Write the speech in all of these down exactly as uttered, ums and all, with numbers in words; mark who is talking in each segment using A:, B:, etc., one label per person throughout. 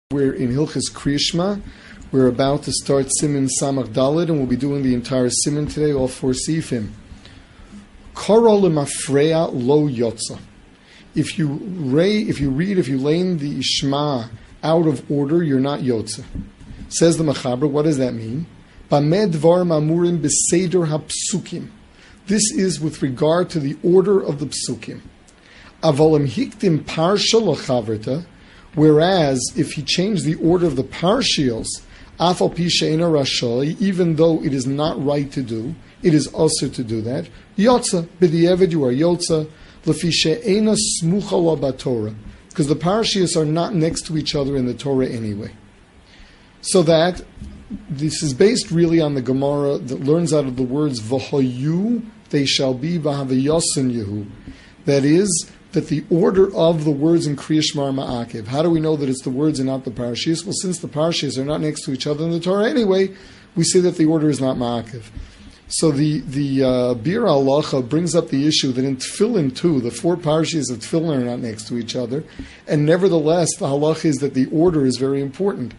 A: We're in Hilchas Kriyishma. We're about to start Siman Samach Daled, and we'll be doing the entire Siman today, all four Sifim. Kara lemafreya lo yotza. If you re, if you read, if you lane the Ishma out of order, you're not yotza. Says the Mechaber, what does that mean? Bamed dvar mamurim beseder hapsukim. This is with regard to the order of the psukim. Avalim hiktim parsha lachaverta. Whereas, if he changed the order of the parshios, afal pi she'ena rashay, even though it is not right to do, it is also to do that. Yotza, b'di'evid, you are yotza, lefi she'ena smucha la b'Torah, because the parshios are not next to each other in the Torah anyway. So that, this is based really on the Gemara that learns out of the words v'hoyu, they shall be, v'havayosin yehu. That is, that the order of the words in Kriya Shema are ma'akev. How do we know that it's the words and not the parashiyos? Well, since the parashiyos are not next to each other in the Torah anyway, we say that the order is not ma'akev. So the the uh, Bir Halacha brings up the issue that in Tefillin too, the four parashiyos of Tefillin are not next to each other, and nevertheless, the halacha is that the order is very important.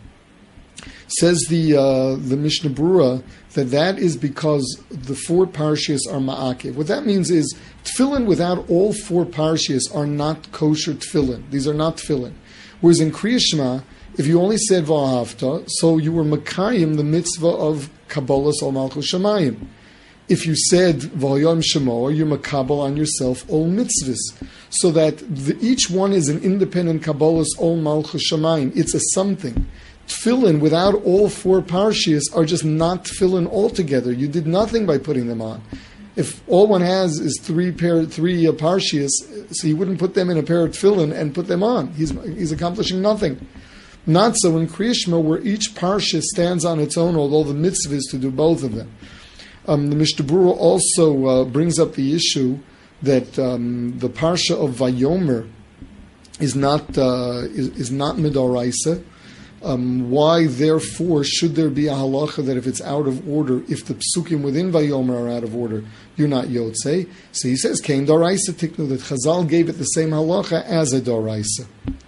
A: Says the uh, the Mishnah Berurah that that is because the four parashiyos are ma'akev. What that means is tefillin without all four parashiyos are not kosher tefillin. These are not tefillin. Whereas in Kriya Shema, if you only said va'ahavta, so you were makayim the mitzvah of kabbalas al malchus shamayim. If you said v'hayom shemoah, you're makabel on yourself all mitzvahs. So that the, each one is an independent kabbalas al malchus shamayim. It's a something. Tefillin without all four parashiyos are just not tefillin altogether. You did nothing by putting them on. If all one has is three pair, three uh, parashiyos, so he wouldn't put them in a pair of tefillin and put them on. He's he's accomplishing nothing. Not so in Kriya Shema, where each parashah stands on its own, although the mitzvah is to do both of them. Um, the Mishnah Berurah also uh, brings up the issue that um, the parsha of Vayomer is not uh, is, is not midoraisa. Um, why, therefore, should there be a halacha that if it's out of order, if the psukim within Vayomer are out of order, you're not yotzei? So he says, Kain doraisa tiknu, that Chazal gave it the same halacha as a doraisa.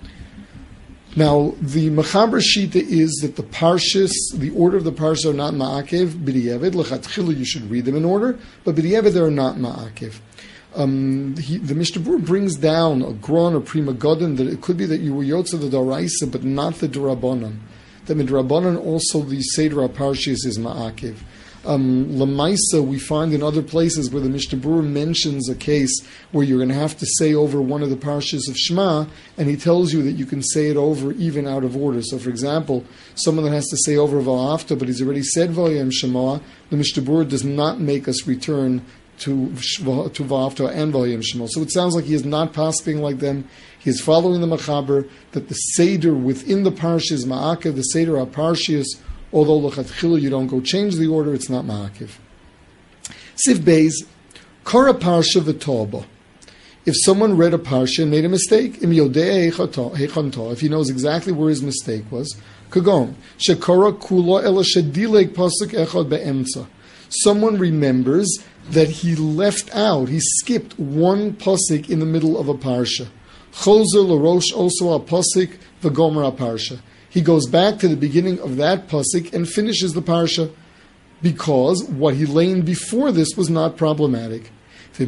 A: Now, the Mechaber Shita is that the parshas, the order of the parshas are not ma'akev, b'di'evid, l'chatchila you should read them in order, but b'di'evid they are not ma'akev. Um, he, the Mishnah Berurah brings down a Gron or Prima Godin that it could be that you were Yotza the Doraisa, but not the Durabanan. That Midrabanan also the Seder HaParshiyos is Ma'akev. Um, Lamaisa, we find in other places where the Mishnah Berurah mentions a case where you're going to have to say over one of the Parshas of Shema, and he tells you that you can say it over even out of order. So, for example, someone that has to say over Va'afta, but he's already said Vayem Shema, the Mishnah Berurah does not make us return to to Va'afta and Vayim Shema. So it sounds like he is not passing like them. He is following the Mechaber that the Seder within the Parsha is Ma'akev, the Seder HaParshiyos, although L'chatchila you don't go change the order, it's not Ma'akev. Siv Beis, Kara Parsha V'Toba. If someone read a Parsha and made a mistake, Im Yodei Heichanta, if he knows exactly where his mistake was, Kagon, Shekara Kula Ela Shedilek Pasuk Echad Be'emtza. Someone remembers that he left out, he skipped one pasuk in the middle of a parsha. Chozer l'rosh also a pasuk v'gomer a parsha. He goes back to the beginning of that pasuk and finishes the parsha because what he laned before this was not problematic. Where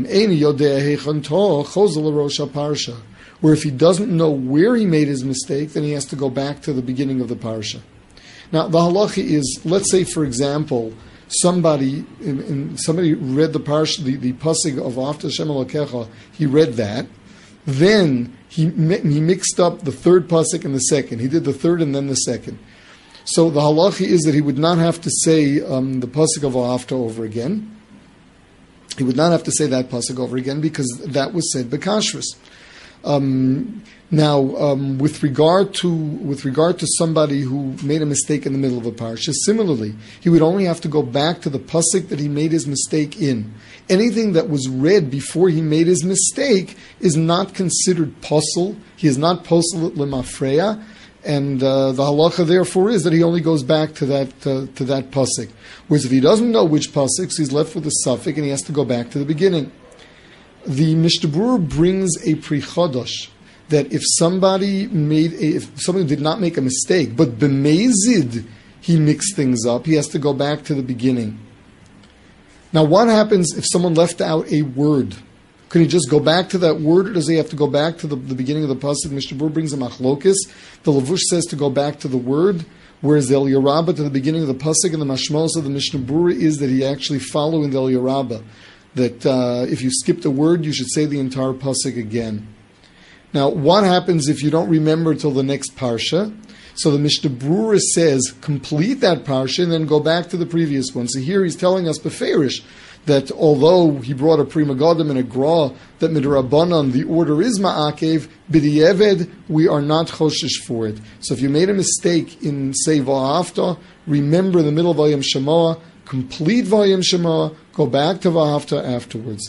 A: if he doesn't know where he made his mistake, then he has to go back to the beginning of the parsha. Now the halacha is, let's say for example, Somebody, in, in, somebody read the parsha, the, the pasuk of After Hashem Elokecha. He read that. Then he he mixed up the third pasuk and the second. He did the third and then the second. So the halacha is that he would not have to say um, the pasuk of After over again. He would not have to say that pasuk over again because that was said b'kashrus. Um, now, um, with regard to with regard to somebody who made a mistake in the middle of a parsha, similarly, he would only have to go back to the pasuk that he made his mistake in. Anything that was read before he made his mistake is not considered posel. He is not posel lemafreya, and uh, the halacha therefore is that he only goes back to that uh, to that pasuk. Whereas if he doesn't know which pasuks, he's left with a suffix and he has to go back to the beginning. The Mishnah Berurah brings a pri chodosh that if somebody made a, if somebody did not make a mistake, but b'mezid he mixed things up, he has to go back to the beginning. Now, what happens if someone left out a word? Can he just go back to that word, or does he have to go back to the, the beginning of the pasuk? Mishnah Berurah brings a machlokis. The Lavush says to go back to the word, whereas the Eliyah Rabbah to the beginning of the pasuk, and the mashmos of the Mishnah Berurah is that he actually following the Eliyah Rabbah. That uh, if you skipped a word, you should say the entire pasuk again. Now, what happens if you don't remember till the next parsha? So the Mishnah Berurah says, complete that parsha and then go back to the previous one. So here he's telling us beferish that although he brought a Pri Megadim and a Gra, that midrabanan the order is ma'akev, b'di'eved we are not choshesh for it. So if you made a mistake in say va'afta, remember the middle of Vayam Shemoah, complete Vayam Shemoah, go back to va'afta afterwards.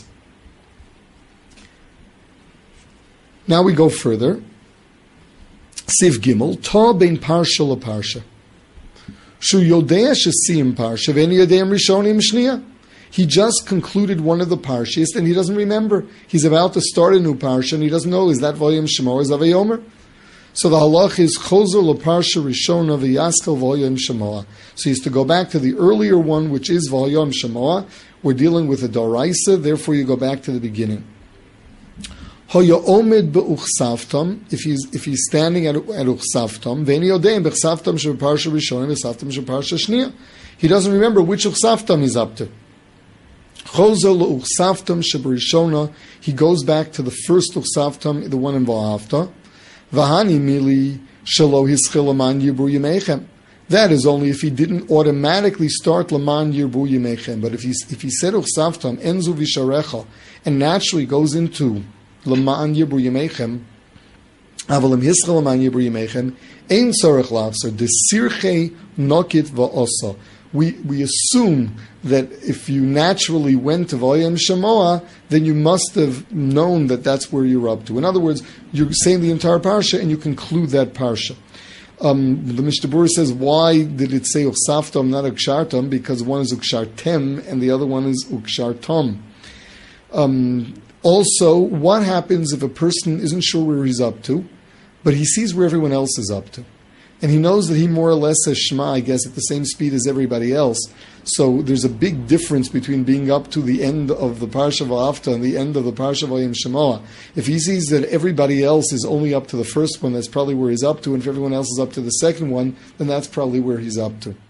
A: Now we go further. Siv Gimel, Ta bein parsha la parsha. Shu yodea shesim parsha, v'eni yodeim rishonim shniya. He just concluded one of the parshas and he doesn't remember. He's about to start a new parsha and he doesn't know, is that Vayam Shemoah, is that Vayomer? So the halach is Chozer la parsha rishona v'yaskel Vayam Shemoah. So he has to go back to the earlier one, which is Vayam Shemoah. We're dealing with a Doraisa, therefore you go back to the beginning. Hoya omed be'uchsavtam, if he's if he's standing at at uchsavtam, v'eni yodeim b'chsavtam sheparsha rishona v'chsavtam sheparsha shniya. He doesn't remember which uchsavtam he's up to. Chozer l'uchsavtam shebarishona, he goes back to the first uchsavtam, the one in va'afta. V'hani mili shelo hischil laman yirbu yemechem. That is only if he didn't automatically start laman yirbu yemechem. But if he if he said uchsavtam enzu visharecha and naturally goes into laman yirbu yemechem, avalim hischil laman yirbu yemechem ein tzarech lafser desirchei nokit va'osa. We we assume that if you naturally went to Vayam Shemoah, then you must have known that that's where you're up to. In other words, you're saying the entire parsha and you conclude that parsha. Um, the Mishnah Berurah says, why did it say Uchsavtam, not Ukshartam? Because one is Ukshartem and the other one is Ukshartom. Um, also, what happens if a person isn't sure where he's up to, but he sees where everyone else is up to? And he knows that he more or less says Shema, I guess, at the same speed as everybody else. So there's a big difference between being up to the end of the Parsha Va'afta and the end of the Parsha Vayam Shemoah. If he sees that everybody else is only up to the first one, that's probably where he's up to. And if everyone else is up to the second one, then that's probably where he's up to.